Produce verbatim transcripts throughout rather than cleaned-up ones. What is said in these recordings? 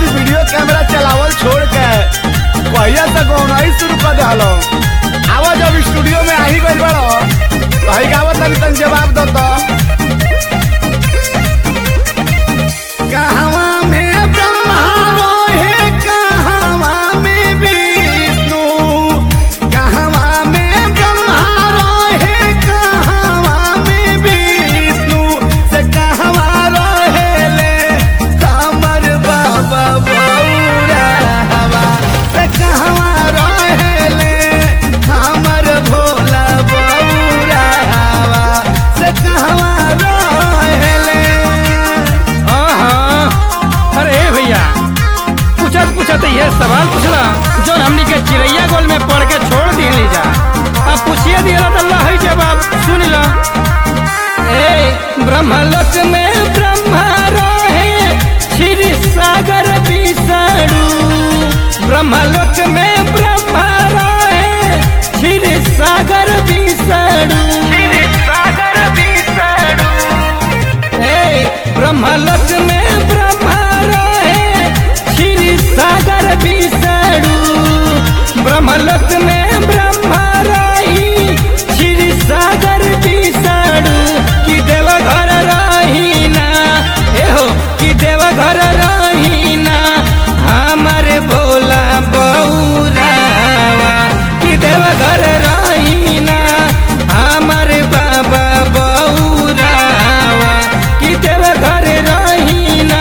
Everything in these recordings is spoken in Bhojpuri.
वीडियो कैमरा चलावल छोड़ के पहिया से गौनाई शुरू कर दिलो। आवा जब स्टूडियो में आई गई बड़ो कही गावत तनी तन जवाब दो तो कहवा में ब्रह्मा रोहे कहवा में विष्णु, कहवा में ब्रह्मा रोहे कहवा में विष्णु, से कहवा रोहेले हमर बाबा बौरावा, से कहवा रोहेले हमर भोला बौरावा, से कहवा रोहेले। अरे भैया पूछत पूछत ये सवाल पूछला जो हमनी के चिड़ैया गोल में पढ़ के छोड़ दिए जा। अब पूछिए दिया तो अल्लाह ही जवाब सुन ला। ए ब्रह्मलोक में ब्रह्मा रहे क्षीर सागर विषाणु, ब्रह्मलोक में ब्रह्मा रहे क्षीर सागर विषाणु, सागर विषाणु। ए ब्रह्मलोक में ब्रह्मा सागर विषाणु, ब्रह्मलोक में ब्रह्मा रही क्षीर सागर विषाणु, कि देव घर रही ना एहो कि देव घर रही ना हमारे भोला बौरावा, कि देव घर रही ना हमारे बाबा बौरावा, कि देव घर रही ना।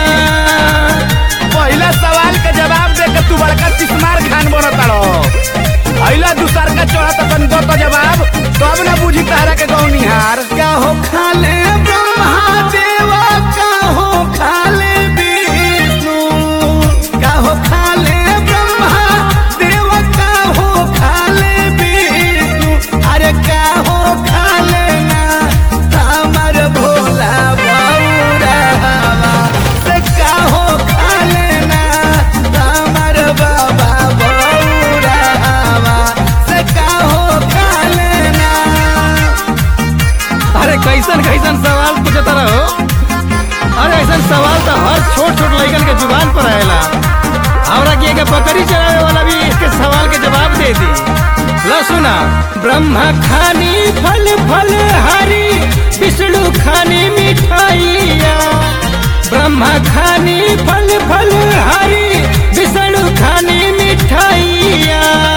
जवाब दे के तू बड़का तिस्मार खान बनता रहो। अइला दूसर का चढ़त तन दो तो जवाब तब ना बुझी तारा के गौनिहार। क्या हो खाले ब्रह्मा देव, का हो खाले विष्णु, का हो खाले ब्रह्मा देव, का हो खाले विष्णु, अरे का हो खाले ना हमर भोला बौरावा, से का हो खाले ना हमर बाबा बौरावा, से का हो खाले ना। अरे कैसन कैसन सवाल पूछता रहो। अरे ऐसा सवाल तो हर छोट छोट लड़कन के जुबान पर आएला। हमरा की एक बकरी चरावे वाला भी इसके सवाल के जवाब दे दी। ला सुना, ब्रह्मा खानी फल फल हरी, विष्णु खानी मिठाइया, ब्रह्मा खानी फल फल हरी, विष्णु खानी मिठाइया,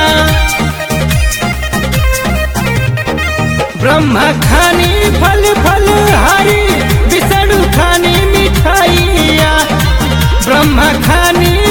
ब्रह्मा खानी फल फल हरी, विष्णु खानी मिठाइया, ब्रह्मा खानी